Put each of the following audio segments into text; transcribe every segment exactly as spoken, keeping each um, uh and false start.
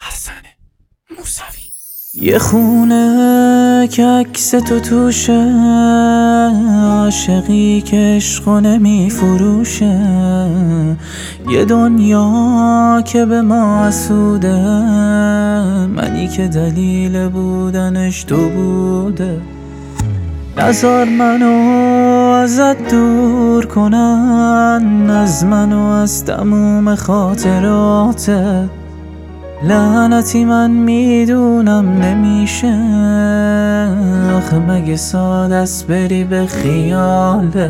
حسن موسوی. یه خونه که عکس تو توشه، عاشقی که عشقو نمی فروشه، یه دنیا که به ما حسوده، منی که دلیل بودنش تو بوده. نذار منو ازت دور کنن، از منو از تموم خاطراتت. لعنتی من میدونم نمیشه، آخه مگه ساده است بری به خیاله.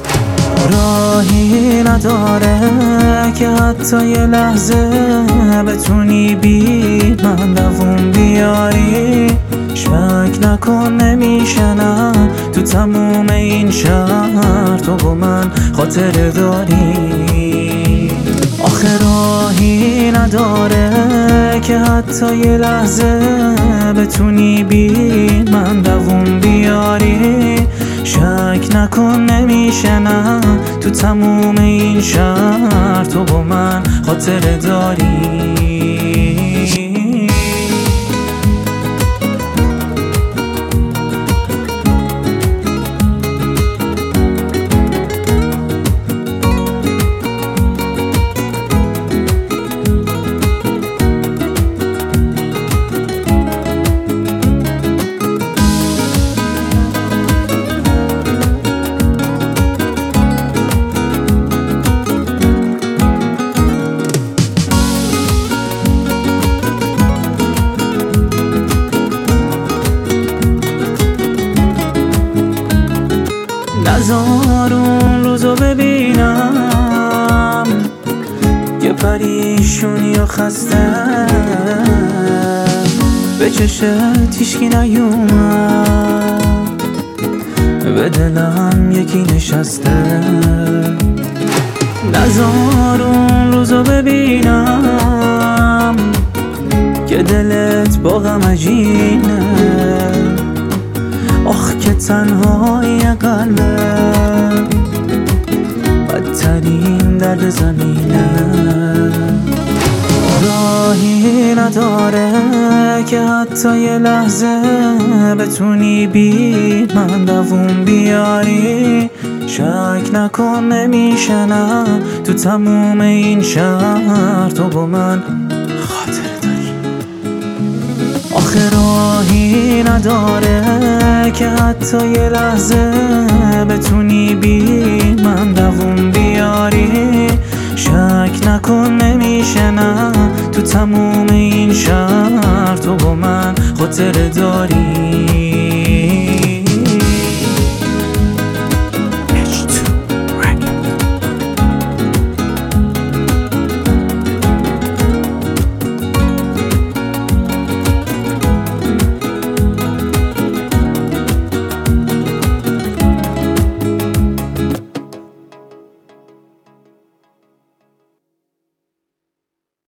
راهی نداره که حتی یه لحظه بتونی بی من دووم بیاری. شک نکن نمیشه نه، تو تموم این شهر تو با من خاطره داری. آخه راهی نداره که حتی یه لحظه بتونی بی من دووم بیاری. شک نکن نمیشه نه، تو تموم این شهر تو با من خاطره داری. نذار اون روزو ببینم که پریشونی و خسته به چشت هیچکی نیومد، به دلم یکی نشسته. نذار اون روزو ببینم که دلت با غم عجینه، آخ که تنهایی قلبم بدترین درد زمینه. راهی نداره که حتی یه لحظه بتونی بی من دووم بیاری. شک نکن نمیشه نه، تو تموم این شهر تو با من خاطره داری. آخه راهی نداره که حتی یه لحظه بتونی بی من دووم بیاری. شک نکن نمیشه نه، تو تموم این شهر تو با من خاطره داری.